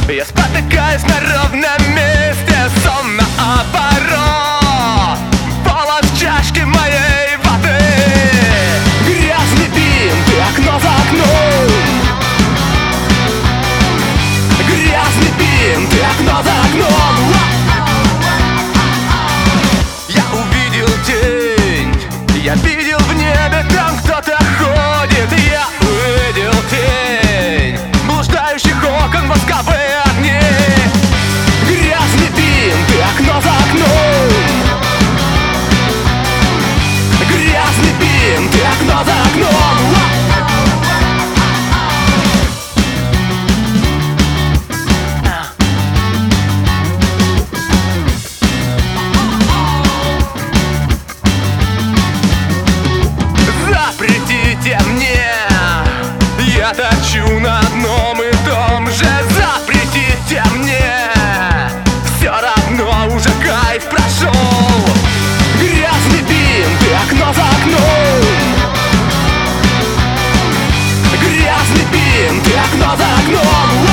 Я спотыкаюсь на ровном месте, сон наоборот. Полос в чашке моей воды. Грязный бинт и окно за окном. Грязный бинт и окно за окном. Я увидел тень, я видел в небе, там кто-то ходит. Я увидел тень блуждающих окон восковые огни. Грязный бинт и окно за окном. Грязный бинт и окно за окном. Запретите мне, я точу на одном и том же. Запретите мне, все равно уже кайф прошел. Грязный бинт и окно за окном. Грязный бинт и окно за окном.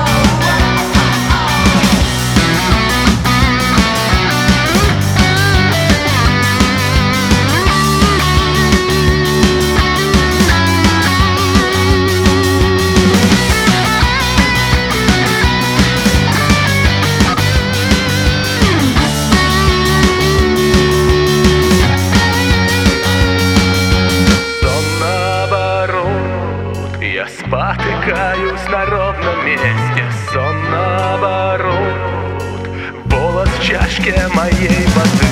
Я спотыкаюсь на ровном месте, сон наоборот. Полос в чашке моей воды.